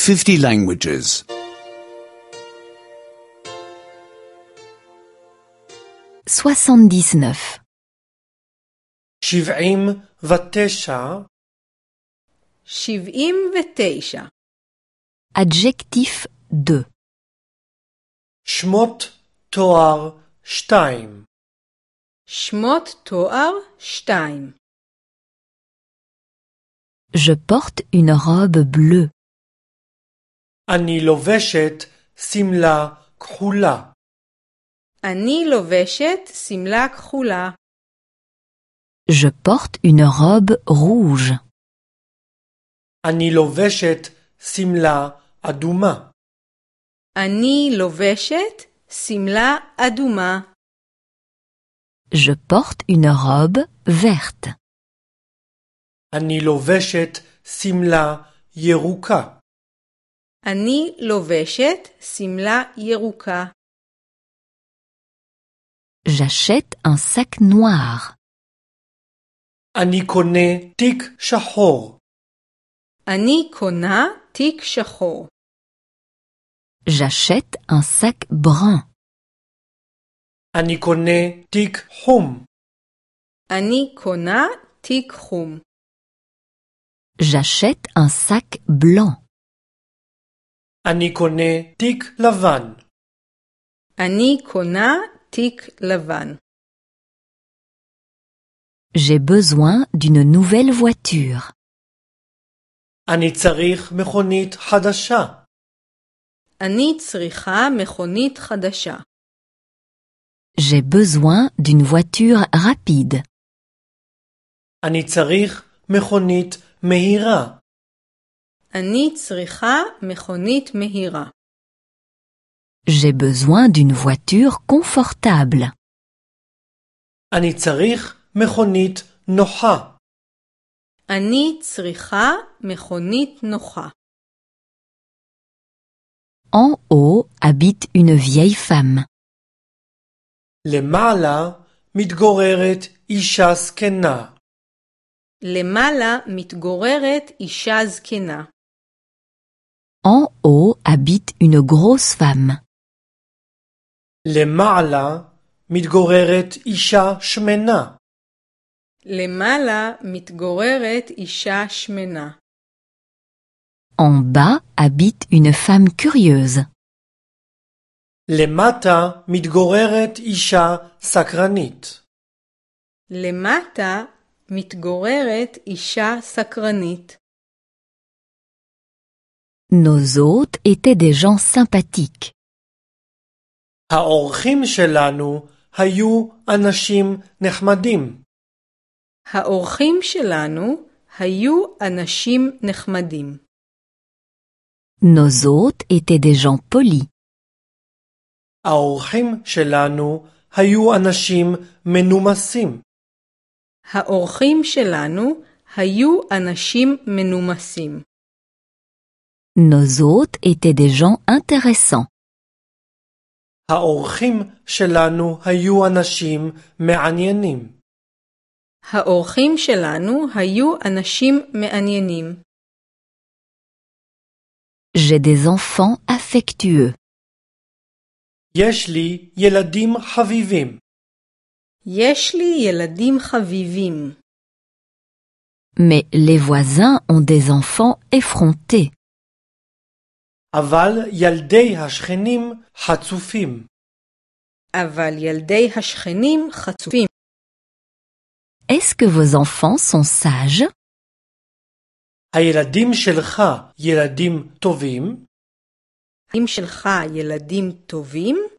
50 languages. 79. 79. 79. Adjectif 2. שמות תואר 2. שמות תואר 2. Je porte une robe bleue. אני לובשת שמלה כחולה. אני לובשת שמלה כחולה. Je porte une robe rouge. אני לובשת שמלה אדומה. אני לובשת שמלה אדומה. Je porte une robe verte. אני לובשת שמלה ירוקה. אני לובשת שמלה ירוקה. J'achète un sac noir. אני קונה תיק שחור. אני קונה תיק שחור. J'achète un sac brun. אני קונה תיק חום. אני קונה תיק חום. J'achète un sac blanc. אני קונה תיק לבן. אני קונה תיק לבן. J'ai besoin d'une nouvelle voiture. אני צריך מכונית חדשה. אני צריכה מכונית חדשה. J'ai besoin d'une voiture rapide. אני צריך מכונית מהירה. אני צריכה מכונית מהירה. J'ai besoin d'une voiture confortable. אני צריך מכונית נוחה. אני צריכה מכונית נוחה. En haut habite une vieille femme. למעלה מתגוררת אישה זקנה. למעלה מתגוררת אישה זקנה. En haut habite une grosse femme. למעלה מתגוררת אישה שמנה. למעלה מתגוררת אישה שמנה. En bas habite une femme curieuse. למטה מתגוררת אישה סקרנית. למטה מתגוררת אישה סקרנית. Nos hôtes étaient des gens sympathiques. האורחים שלנו היו אנשים נחמדים. האורחים שלנו היו אנשים נחמדים. Nos hôtes étaient des gens polis. האורחים שלנו היו אנשים מנומסים. האורחים שלנו היו אנשים מנומסים. Nos hôtes étaient des gens intéressants. האורחים שלנו היו אנשים מעניינים. האורחים שלנו היו אנשים מעניינים. J'ai des enfants affectueux. יש לי ילדים חביבים. יש לי ילדים חביבים. Mais les voisins ont des enfants effrontés. אבל ילדי השכנים חצופים. אבל ילדי השכנים חצופים. Est-ce que vos enfants sont sages? הילדים שלך ילדים טובים? האם שלך ילדים טובים?